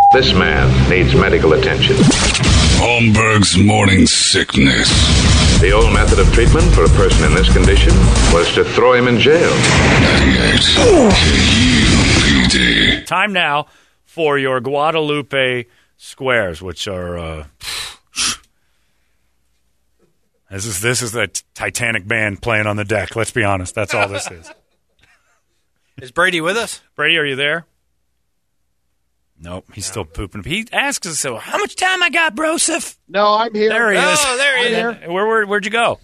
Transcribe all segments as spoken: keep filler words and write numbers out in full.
This man needs medical attention. Holmberg's morning sickness. The old method of treatment for a person in this condition was to throw him in jail. ninety-eight K U P D. Time now for your Guadalupe squares, which are... Uh, this is this is the Titanic band playing on the deck. Let's be honest. That's all this is. Is Brady with us? Brady, are you there? Nope, he's no. still pooping. He asks us, so how much time I got, Broseph? No, I'm here. There he oh, is. Oh, there he is. Where, where, where'd you go?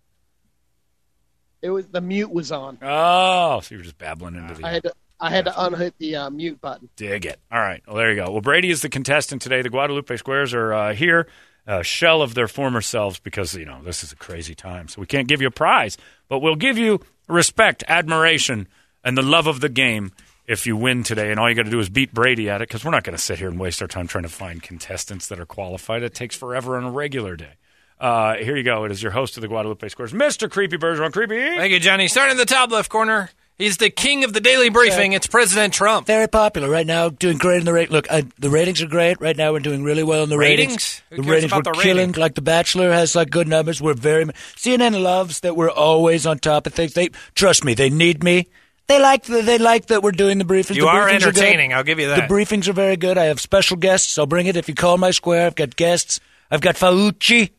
It was the mute was on. Oh, so you were just babbling into the... I had to, I had to unhit the uh, mute button. Dig it. All right, well, there you go. Well, Brady is the contestant today. The Guadalupe Squares are uh, here, a shell of their former selves, because, you know, this is a crazy time. So we can't give you a prize, but we'll give you respect, admiration, and the love of the game if you win today, and all you got to do is beat Brady at it, because we're not going to sit here and waste our time trying to find contestants that are qualified. It takes forever on a regular day. Uh, here you go. It is your host of the Guadalupe Squares, Mister Creepy Bergeron. Creepy. Thank you, Johnny. Starting in the top left corner, he's the king of the daily briefing. It's President Trump. Very popular right now, doing great in the ratings. Look, I, the ratings are great. Right now we're doing really well in the ratings. ratings. The ratings, we're the killing. ratings? Like The Bachelor has like good numbers. We're very C N N loves that we're always on top of things. They trust me. They need me. They like the, they like that we're doing the briefings. You the are briefings entertaining. Are I'll give you that. The briefings are very good. I have special guests. I'll bring it if you call my square. I've got guests. I've got Fauci.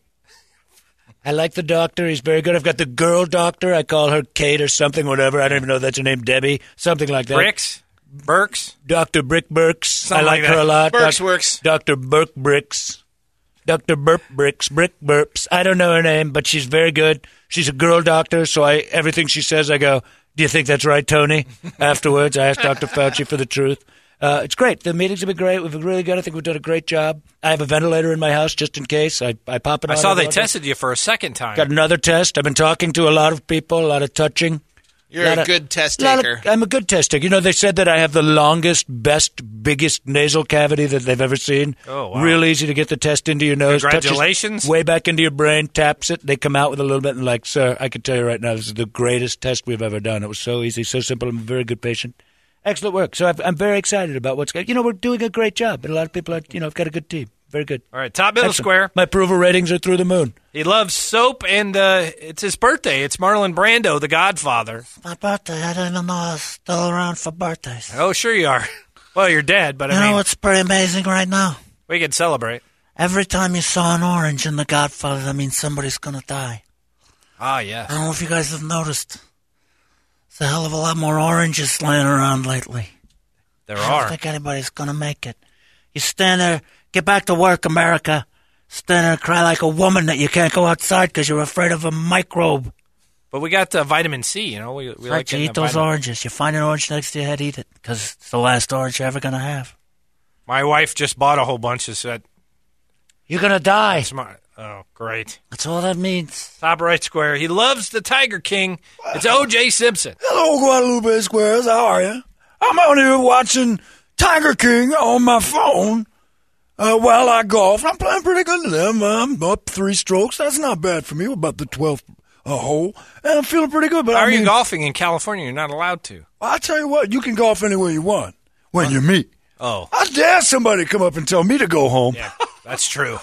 I like the doctor. He's very good. I've got the girl doctor. I call her Kate or something, whatever. I don't even know if that's her name, Debbie. Something like that. Bricks? Burks? Doctor Brick Burks. Something I like, like her that. a lot. Burks Doc- works. Doctor Burke Bricks. Doctor Burp Bricks. Brick Burps. I don't know her name, but she's very good. She's a girl doctor, so I everything she says, I go, do you think that's right, Tony? Afterwards, I asked Doctor Fauci for the truth. Uh, it's great. The meetings have been great. We've been really good. I think we've done a great job. I have a ventilator in my house just in case. I, I pop it on. I saw they tested you for a second time. Got another test. I've been talking to a lot of people, a lot of touching. You're a, a good test taker. Of, I'm a good test taker. You know, they said that I have the longest, best, biggest nasal cavity that they've ever seen. Oh, wow. Real easy to get the test into your nose. Congratulations. Way back into your brain, taps it. They come out with a little bit and like, sir, I can tell you right now, this is the greatest test we've ever done. It was so easy, so simple. I'm a very good patient. Excellent work. So I've, I'm very excited about what's going on. You know, we're doing a great job. And a lot of people are, you know, I've got a good team. Very good. All right, top middle Excellent. square. My approval ratings are through the moon. He loves soap, and uh, it's his birthday. It's Marlon Brando, the Godfather. My birthday. I didn't even know I was still around for birthdays. Oh, sure you are. Well, you're dead, but I you mean... You know what's pretty amazing right now? We can celebrate. Every time you saw an orange in The Godfather, that means somebody's going to die. Ah, yes. I don't know if you guys have noticed. There's a hell of a lot more oranges laying around lately. There I are. don't think anybody's going to make it. You stand there, get back to work, America. Stand there and cry like a woman that you can't go outside because you're afraid of a microbe. But we got uh, vitamin C, you know. We, we right, like you eat those vitamin. oranges. You find an orange next to your head, eat it, because it's the last orange you're ever going to have. My wife just bought a whole bunch and said... You're going to die. Smart. Oh, great. That's all that means. Top right square. He loves the Tiger King. It's O J Simpson. Hello, Guadalupe Squares. How are you? I'm out here watching Tiger King on my phone uh, while I golf. I'm playing pretty good today. I'm, I'm up three strokes. That's not bad for me. We're about the twelfth uh, hole, and I'm feeling pretty good. But How I are mean, you golfing in California? You're not allowed to. Well, I tell you what, you can golf anywhere you want when huh? you meet. Oh. I dare somebody to come up and tell me to go home. Yeah, that's true.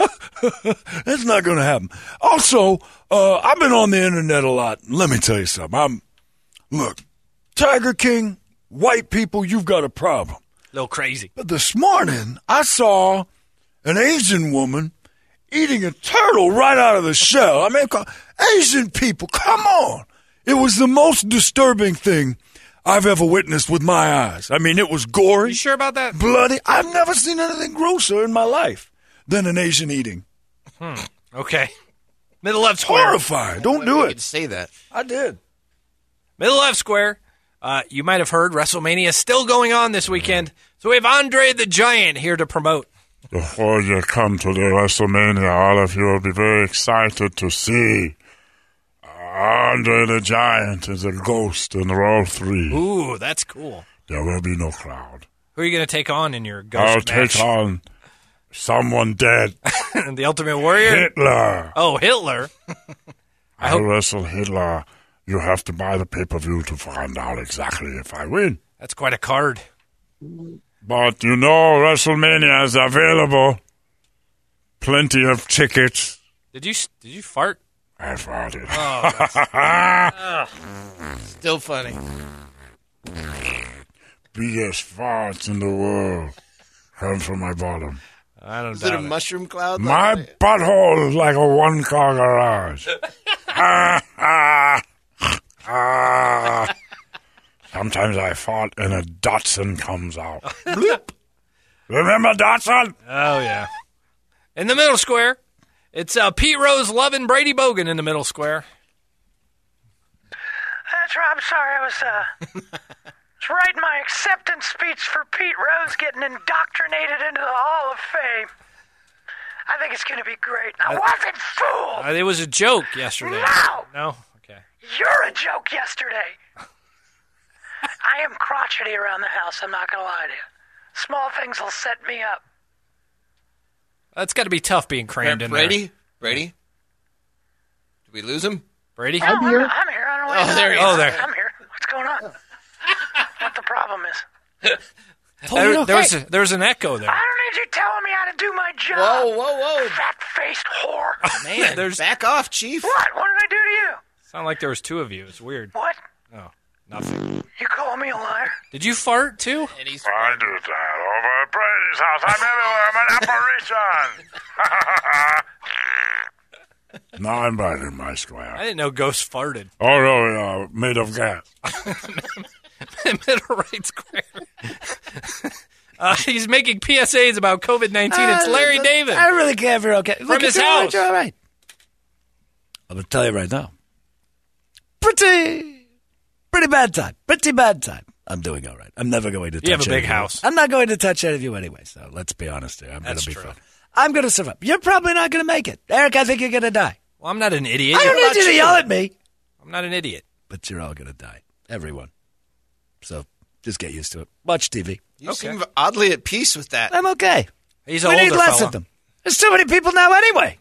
That's not going to happen. Also, uh, I've been on the internet a lot. Let me tell you something. I'm Look, Tiger King, white people, you've got a problem. A little crazy. But this morning, I saw an Asian woman eating a turtle right out of the shell. I mean, Asian people, come on. It was the most disturbing thing I've ever witnessed with my eyes. I mean, it was gory. You sure about that? Bloody. I've never seen anything grosser in my life than an Asian eating. Hmm. Okay. Middle left square. Horrifying. Don't do it. You could say that. I did. Middle left square. Uh, you might have heard WrestleMania is still going on this weekend. So we have Andre the Giant here to promote. Before you come to the WrestleMania, all of you will be very excited to see Andre the Giant is a ghost in Raw three. Ooh, that's cool. There will be no crowd. Who are you going to take on in your ghost I'll match? take on someone dead. The Ultimate Warrior? Hitler. Oh, Hitler. I I'll wrestle Hitler. You have to buy the pay-per-view to find out exactly if I win. That's quite a card. But you know, WrestleMania is available. Plenty of tickets. Did you did you fart? I farted. Oh, Still funny. Biggest farts in the world come from my bottom. I don't Is it doubt a it. mushroom cloud? My butthole is like a one-car garage. Ah, ah, ah. Sometimes I fart and a Datsun comes out. Bloop. Remember Datsun? Oh, yeah. In the middle square, it's uh, Pete Rose loving Brady Bogan in the middle square. That's right. I'm sorry. I was, uh, was writing my acceptance speech for Pete Rose getting indoctrinated into the Hall of Fame. I think it's going to be great. I wasn't fooled. Uh, it was a joke yesterday. No. No? Okay. You're a joke yesterday. I am crotchety around the house. I'm not going to lie to you. Small things will set me up. That's got to be tough being crammed in Brady? there. Brady? Did we lose him? Brady? No, I'm I'm, here. I'm here. I don't know Oh, what there he you're is. Oh, there. I'm here. What's going on? What the problem is? There, there was a, there was an echo there. I don't need you telling me how to do my job. Whoa, whoa, whoa. Fat-faced whore. Man, There's- back off, Chief. What? What did I do to you? Sounded like there was two of you. It's weird. What? Oh, nothing. You call me a liar? Did you fart too? And he's I do that over at Brady's house. I'm everywhere. I'm an apparition. Now I'm back in my I square. didn't know ghosts farted. Oh, no, uh, made of gas. Middle right square. uh, he's making P S As about COVID nineteen. It's Larry David. I really care if you're okay. Look, his if you're all right, house. you're all right. I'm going to tell you right now. Pretty, pretty bad time. Pretty bad time. I'm doing all right. I'm never going to touch You have a big any of you. house. I'm not going to touch any of you anyway, so let's be honest here. I'm going That's to be true. fine. I'm going to survive. You're probably not going to make it. Eric, I think you're going to die. Well, I'm not an idiot. I don't You're need you to not yell you. at me. I'm not an idiot. But you're all going to die. Everyone. So just get used to it. Watch T V. You Okay. seem oddly at peace with that. I'm okay. He's an We need older less fella. of them. There's too many people now anyway.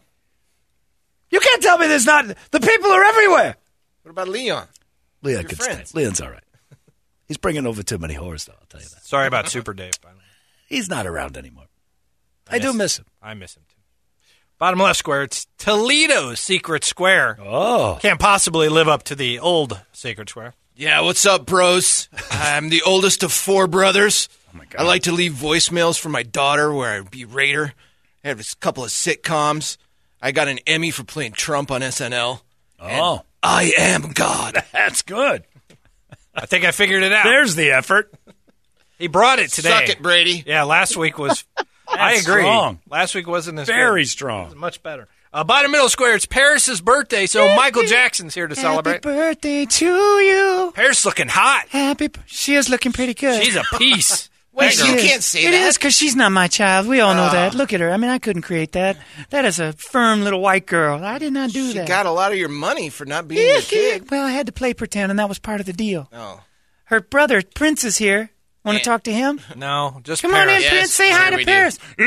You can't tell me there's not. The people are everywhere. What about Leon? Leon Your can friends. stay. Leon's all right. He's bringing over too many whores, though. I'll tell you that. Sorry about Super Dave, by the way. He's not around anymore. I, miss do him. miss him. I miss him too. Bottom left square, it's Toledo's Secret Square. Oh, Can't possibly live up to the old Secret Square. Yeah, what's up, bros? I'm the oldest of four brothers. Oh my God. I like to leave voicemails for my daughter where I berate her. I have a couple of sitcoms. I got an Emmy for playing Trump on S N L. oh, I am God. that's good. I think I figured it out. There's the effort. He brought it today. Suck it, Brady. Yeah, last week was. I That's agree. strong. Last week wasn't as Very good. strong. Much better. Uh, bottom middle square, it's Paris's birthday, so Michael Jackson's here to celebrate. birthday to you. Paris looking hot. Happy. She is looking pretty good. She's a piece. Wait, That you girl. can't say It that. is because she's not my child. We all know that. Look at her. I mean, I couldn't create that. That is a firm little white girl. I did not do She that. got a lot of your money for not being your kid. Well, I had to play pretend, and that was part of the deal. Oh. Her brother Prince is here. Want to Yeah. talk to him? No, just Come on in, Paris. Yes, Prince. Say sure hi to we do.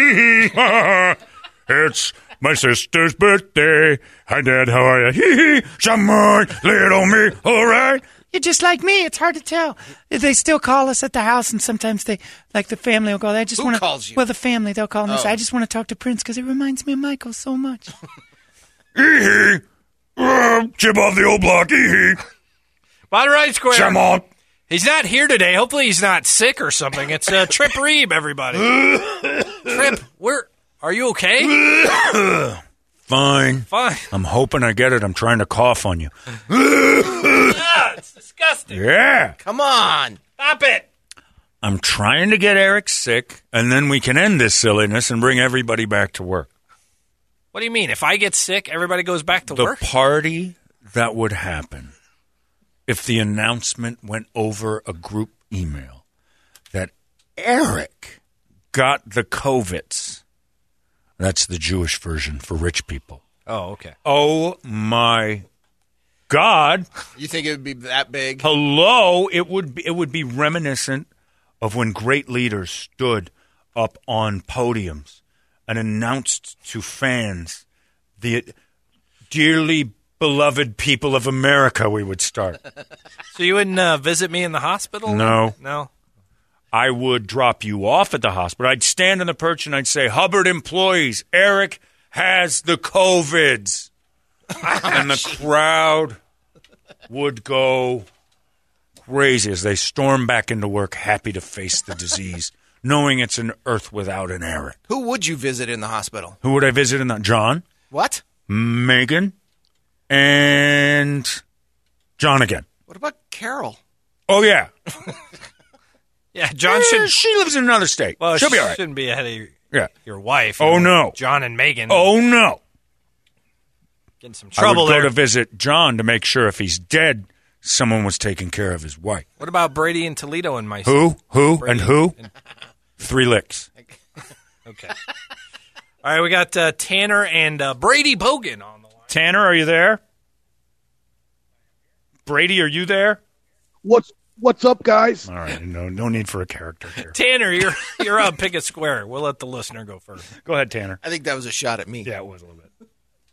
Paris. It's my sister's birthday. Hi, Dad. How are you? Hee hee. Someone lay it on me. All right. You're just like me. It's hard to tell. They still call us at the house, and sometimes they, like the family will go. I just Who want to. calls you? Well, the family they'll call and they say, Oh. "I just want to talk to Prince because it reminds me of Michael so much." Hee hee. Uh, chip off the old block. Hee hee. Bottom right square. Come on. He's not here today. Hopefully he's not sick or something. It's uh, Trip Reeb, everybody. Trip, where are you okay? Fine. Fine. I'm hoping I get it. I'm trying to cough on you. Ah, it's disgusting. Yeah. Come on. Stop it. I'm trying to get Eric sick, and then we can end this silliness and bring everybody back to work. What do you mean? If I get sick, everybody goes back to The work? party that would happen if the announcement went over a group email that Eric got the COVIDs. That's the Jewish version for rich people. Oh, okay. Oh, my God. You think it would be that big? Hello, it would be, it would be reminiscent of when great leaders stood up on podiums and announced to fans the dearly beloved people of America. We would start. So you wouldn't uh, visit me in the hospital? No. No. I would drop you off at the hospital. I'd stand on the perch and I'd say, Hubbard employees, Eric has the COVIDs. And the crowd would go crazy as they storm back into work, happy to face the disease, knowing it's an Earth without an Eric. Who would you visit in the hospital? Who would I visit in the John? What? Megan and John again. What about Carol? Oh, yeah. Yeah, John Eh, should. She lives in another state. Well, She'll she be all right. shouldn't be ahead of your, Yeah. your wife. Oh, you know, no. John and Megan. Oh, no. Getting some I trouble would go there. to visit John to make sure if he's dead, someone was taking care of his wife. What about Brady and Toledo and myself? Who? Who? Brady and who? and- Three licks. Okay. All right, we got uh, Tanner and uh, Brady Bogan on the line. Tanner, are you there? Brady, are you there? What's What's up, guys? All right, no, no need for a character here. Tanner, you're you're up. Pick a square. We'll let the listener go first. Go ahead, Tanner. I think that was a shot at me. Yeah, it was a little bit.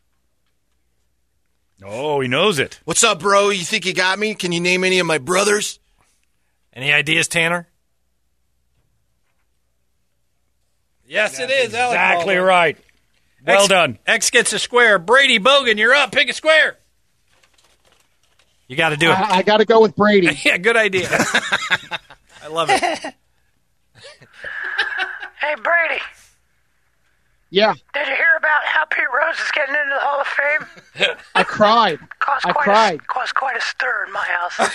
Oh, he knows it. What's up, bro? You think you got me? Can you name any of my brothers? Any ideas, Tanner? Yes, it is. Alec Exactly Baldwin. right. Well X, done. X gets a square. Brady Bogan, you're up. Pick a square. You got to do it. I, I got to go with Brady. Yeah, good idea. I love it. Hey, Brady, Yeah, did you hear about how Pete Rose is getting into the Hall of Fame? I cried. Caused I quite cried. A, caused quite a stir in my house.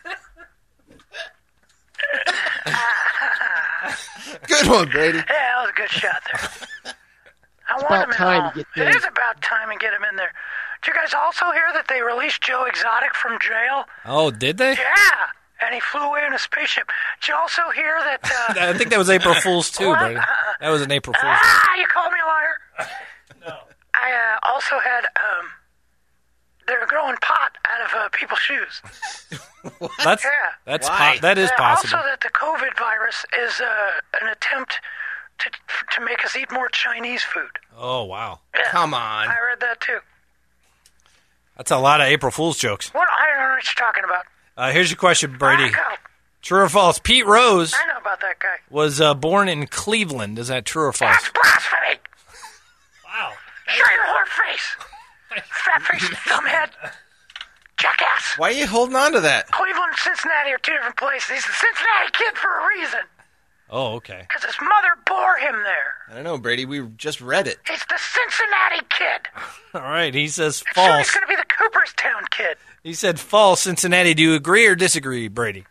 Good one, Brady. Yeah, that was a good shot there. I want about him in time the Hall. to get It Dave. is about time to get him in there. Did you guys also hear that they released Joe Exotic from jail? Oh, did they? Yeah, and he flew away in a spaceship. Did you also hear that? Uh, I think that was April Fool's too, What? Brady. That was an April Fool's. ah, you called me a liar. No. I uh, also had. Um, they're growing pot out of uh, people's shoes. That's Yeah. that's Why? po- that is Uh, possible. Also, that the COVID virus is uh, an attempt to to make us eat more Chinese food. Oh wow, Yeah. Come on. I read that too. that's a lot of April Fool's jokes. What? I don't know what you're talking about. Uh, here's your question, Brady. Ah, True or false? Pete Rose I know about that guy. was uh, born in Cleveland. Is that true or false? That's blasphemy. Wow. Shut your whore face. Fat face, thumbhead. Jackass. Why are you holding on to that? Cleveland and Cincinnati are two different places. He's the Cincinnati kid for a reason. Oh, okay. Because his mother bore him there. I don't know, Brady. We just read it. He's the Cincinnati kid. All right. He says Soon he's false. going to be the Cooperstown kid. He said false. Cincinnati. Do you agree or disagree, Brady?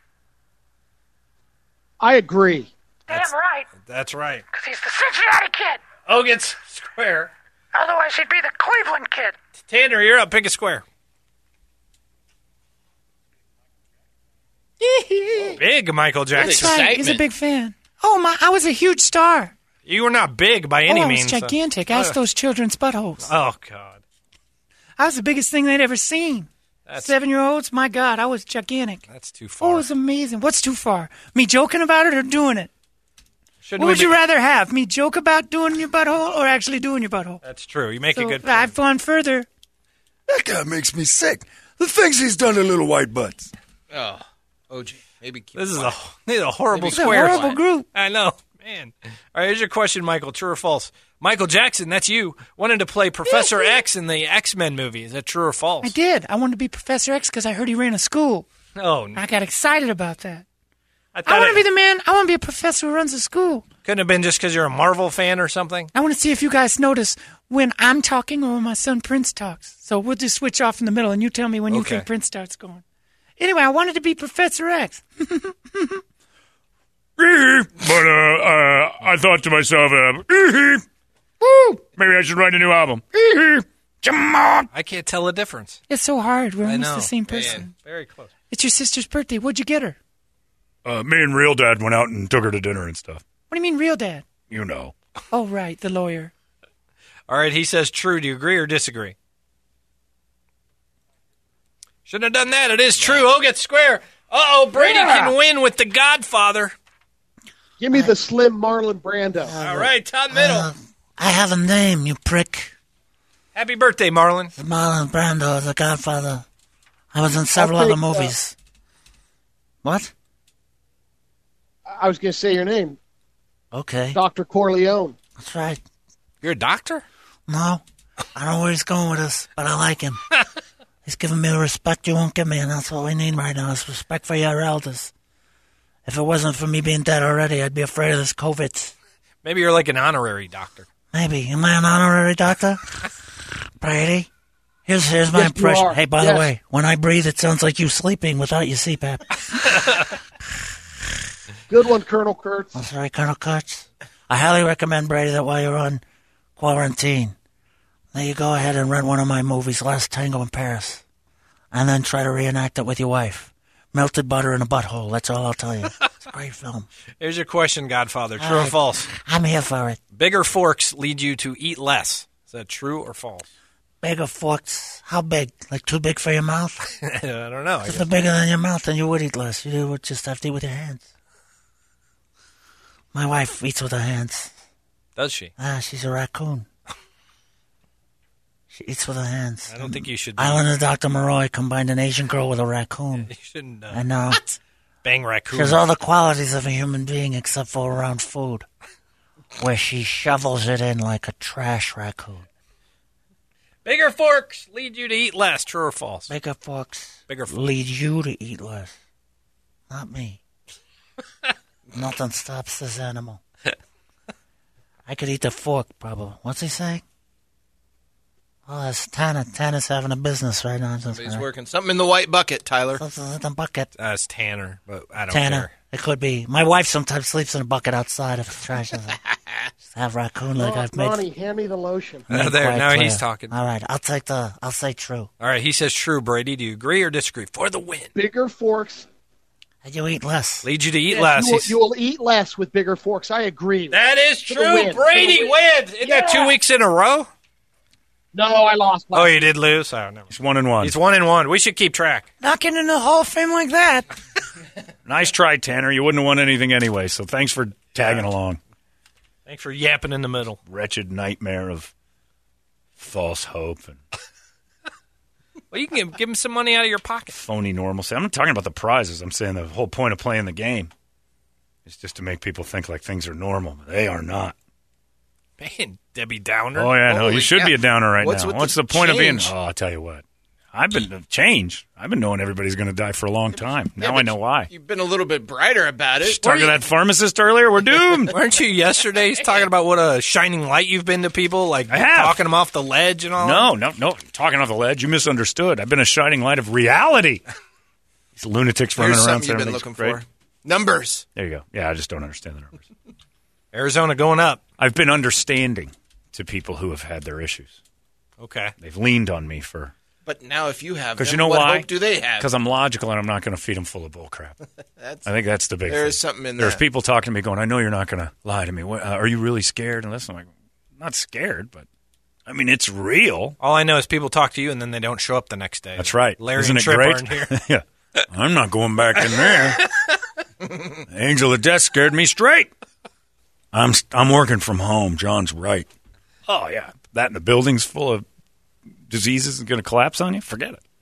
I agree. Damn right. That's right. Because he's the Cincinnati kid. Oh, gets square. Otherwise, he'd be the Cleveland kid. Tanner, you're up. Pick a square. Big Michael Jackson. That's right. He's a big fan. Oh my! I was a huge star. You were not big by any oh, I means. was so- gigantic. Ask those children's buttholes. Oh God. I was the biggest thing they'd ever seen. That's Seven-year-olds, my God, I was gigantic. that's too Oh, far. it was amazing. What's too far? Me joking about it or doing it? Shouldn't What we would be- you rather have? Me joke about doing your butthole or actually doing your butthole? That's true. You make a So good. I've gone further. That guy makes me sick. The things he's done to little white butts. Oh, O J, maybe keep This is a quiet. this is a horrible It's a square. horrible group. I know, man. All right, here's your question, Michael. True or false? Michael Jackson, that's you, wanted to play Professor X in the X-Men movie. Is that true or false? I did. I wanted to be Professor X because I heard he ran a school. Oh, no. I got excited about that. I I thought want to it be the man. I want to be a professor who runs a school. couldn't have been just because you're a Marvel fan or something. I want to see if you guys notice when I'm talking or when my son Prince talks. So we'll just switch off in the middle, and you tell me when you Okay. think Prince starts going. Anyway, I wanted to be Professor X. But uh, uh, I thought to myself, uh, woo, maybe I should write a new album. Come on. I can't tell the difference. It's so hard. We're I almost know. the same Man, person. very close. It's your sister's birthday. What'd you get her? Uh, me and Real Dad went out and took her to dinner and stuff. What do you mean, real dad? You know. Oh, right, the lawyer. All right, he says true. Do you agree or disagree? Shouldn't have done that. It is true. Oh, get square. Uh-oh, Brady can win with The Godfather. Give me the slim Marlon Brando. All right, Todd Middle. I have a name, you prick. Happy birthday, Marlon. Marlon Brando, The Godfather. I was in several I'll other take, uh, movies. What? I was going to say your name. Okay. Doctor Corleone. That's right. You're a doctor? No, I don't know where he's going with this, but I like him. He's giving me the respect you won't give me, and that's what we need right now is respect for your elders. If it wasn't for me being dead already, I'd be afraid of this COVID. Maybe you're like an honorary doctor. Maybe. Am I an honorary doctor? Brady? Here's here's my Yes, you impression. are. Hey, by Yes. the way, when I breathe, it sounds like you sleeping without your C PAP. Good one, Colonel Kurtz. That's right, Colonel Kurtz. I highly recommend, Brady, that while you're on quarantine, that you go ahead and rent one of my movies, Last Tango in Paris, and then try to reenact it with your wife. Melted butter in a butthole, that's all I'll tell you. It's a great film. Here's your question, Godfather. True All or right. false? I'm here for it. Bigger forks lead you to eat less. Is that true or false? Bigger forks. How big? Like too big for your mouth? I don't know. I If guess. they're bigger than your mouth, then you would eat less. You would just have to eat with your hands. My wife eats with her hands. Does she? Ah, she's a raccoon. She eats with her hands. I don't think you should. Islander Doctor Moroi combined an Asian girl with a raccoon. You shouldn't. Uh, I know. Bang She raccoon. has all the qualities of a human being except for around food, where she shovels it in like a trash raccoon. Bigger forks lead you to eat less. True or false? Bigger forks Bigger forks. lead you to eat less. Not me. Nothing stops this animal. I could eat the fork, probably. What's he saying? Oh, that's Tanner. Tanner's having a business right now. Somebody's working something in the white bucket, Tyler. Something in the bucket. Uh, it's Tanner, but I don't Tanner. care. It could be. My wife sometimes sleeps in a bucket outside if the trash is Just have raccoon like I've made. Ronnie, hand me the lotion. Uh, made there, quite now clear. he's talking. All right, I'll take the. I'll say true. All right, he says true, Brady. Do you agree or disagree? For the win. Bigger forks. And you eat less. Lead you to eat Yes, less. You will, He's- you will eat less with bigger forks. I agree. That is For the true. win. Brady For the wins. Isn't that two weeks in a row? No, I lost. Oh, you did lose? Oh, never. He's one and one. He's one and one. We should keep track. Not getting in the Hall of Fame like that. Nice try, Tanner. You wouldn't have won anything anyway, so thanks for tagging along. Thanks for yapping in the middle. Wretched nightmare of false hope and Well, you can give, give him some money out of your pocket. phony normalcy. I'm not talking about the prizes. I'm saying the whole point of playing the game is just to make people think like things are normal. But they are not. Man, Debbie Downer. Oh, yeah, no, you Holy should cow. be a downer right What's now. with What's the the point of being... change? Oh, I'll tell you what. I've been... Change. I've been knowing everybody's going to die for a long time. Now Yeah, I but know why. You've been a little bit brighter about it. Talking to that pharmacist earlier, we're doomed. Weren't you yesterday talking about what a shining light you've been to people? Like I have. talking them off the ledge and all No, no, no. Talking off the ledge. You misunderstood. I've been a shining light of reality. These lunatics running Here's around something you've saying been everything's looking great. for. Numbers. There you go. Yeah, I just don't understand the numbers. Arizona going up. I've been understanding to people who have had their issues. Okay. They've leaned on me for... But now if you have Because them, you know what why? hope do they have? Because I'm logical and I'm not going to feed them full of bull crap. That's, I think that's the big there thing. is something in There's that. people talking to me going, I know you're not going to lie to me. What, uh, are you really scared? And listen, I'm like, I'm not scared, but I mean, it's real. All I know is people talk to you and then they don't show up the next day. That's right. Larry Isn't and it Trip great? aren't here. Yeah. I'm not going back in there. Angel of Death scared me straight. I'm I'm working from home. John's right. Oh, yeah. That and the building's full of diseases is going to collapse on you? Forget it.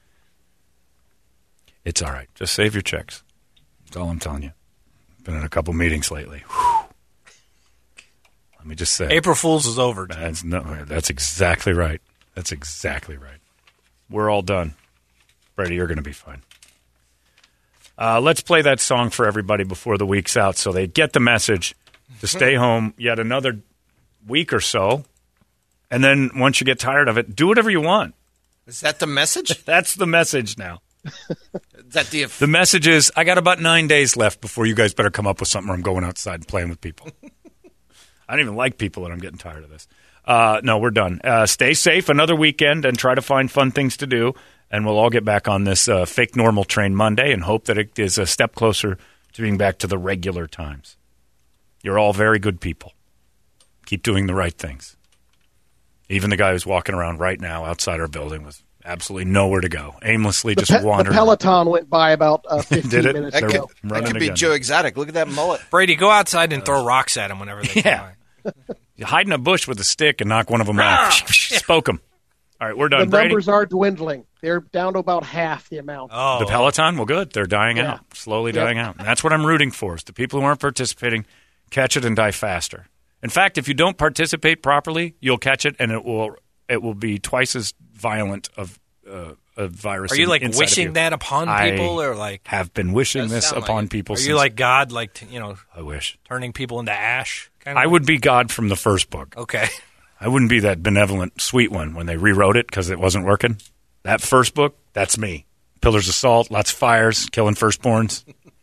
It's all right. Just save your checks. That's all I'm telling you. Been in a couple meetings lately. Whew. Let me just say. April Fool's is over. Jim. That's, no, that's exactly right. That's exactly right. We're all done. Brady, you're going to be fine. Uh, let's play that song for everybody before the week's out so they get the message to stay home yet another week or so. And then once you get tired of it, do whatever you want. Is that the message? That's the message now. Is that the The message is, I got about nine days left before you guys better come up with something or I'm going outside and playing with people. I don't even like people and I'm getting tired of this. Uh, no, we're done. Uh, stay safe another weekend and try to find fun things to do. And we'll all get back on this uh, fake normal train Monday and hope that it is a step closer to being back to the regular times. You're all very good people. Keep doing the right things. Even the guy who's walking around right now outside our building with absolutely nowhere to go, aimlessly The, just pe- the wandering. Peloton went by about uh, fifteen Did it? minutes that could, ago. that running could be again. Joe Exotic. Look at that mullet. Brady, go outside and throw rocks at them whenever they Yeah. come You hide in a bush with a stick and knock one of them off. Spoke them. All right, we're The done. Brady? numbers are dwindling. They're down to about half the amount. Oh, The Peloton? Well, good. They're dying Yeah. out, slowly Yep. dying out. And that's what I'm rooting for, is the people who aren't participating catch it and die faster. In fact, if you don't participate properly, you'll catch it, and it will it will be twice as violent of uh, a virus. Are you in- like inside of wishing you. that upon I people, or like have been wishing Does this sound like upon it. people. are since you like God, like t- you know, I wish turning people into ash? Kind of I would be God from the first book. Okay. I wouldn't be that benevolent, sweet one when they rewrote it because it wasn't working. That first book, that's me. Pillars of salt, lots of fires, killing firstborns.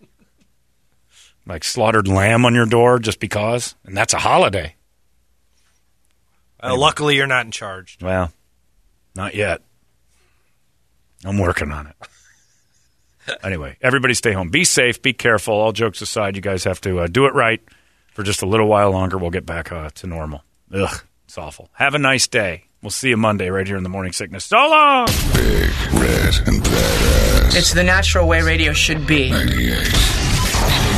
Like slaughtered lamb on your door just because. And that's a holiday. Uh, luckily, you're not in charge. Well, not yet. I'm working on it. Anyway, everybody stay home. Be safe. Be careful. All jokes aside, you guys have to uh, do it right for just a little while longer. We'll get back uh, to normal. Ugh, it's awful. Have a nice day. We'll see you Monday right here in the Morning Sickness. So long! Big, red, and badass. It's the natural way radio should be. ninety-eight